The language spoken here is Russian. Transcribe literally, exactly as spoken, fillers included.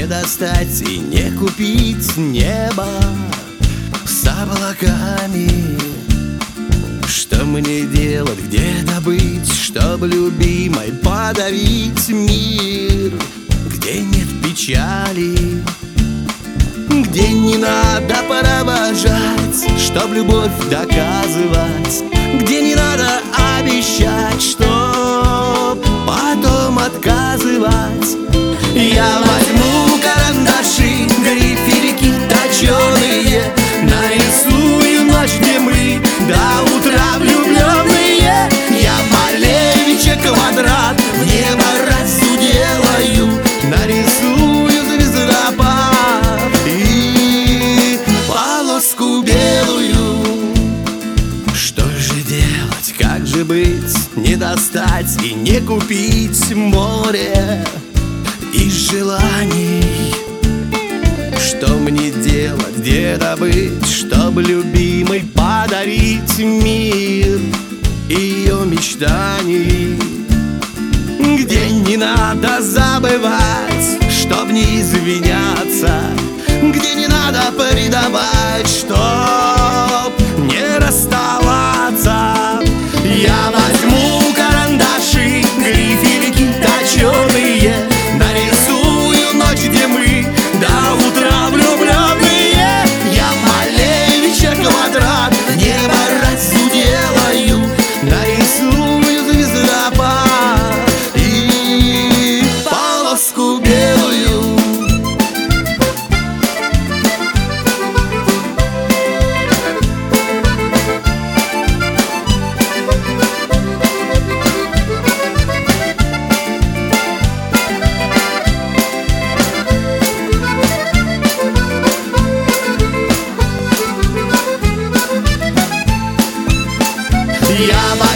не достать и не купить небо с облаками. Что мне делать, где добыть, чтоб любимой подарить мир, где нет печали, где не надо провожать, чтоб любовь доказывать, где не надо обещать, чтоб потом отказывать. Я возьму карандаши, грифелики точеные, нарисую ночь, где мы до утра влюбленные. Я Малевича квадрат в небо разу делаю, нарисую звездопад и полоску белую. Что же делать, как же быть, не достать и не купить море из желаний? Что мне делать, где добыть, чтоб любимой подарить мир ее мечтаний? Где не надо забывать, чтоб не извиняться, где не надо предавать, чтоб не расставаться. Я возьму карандаши, грифелики точеные, нарисую ночь, где мы до утра влюбленные. Я Малевича квадрат в небо разу делаю, нарисую звездопад и полоску белую. Я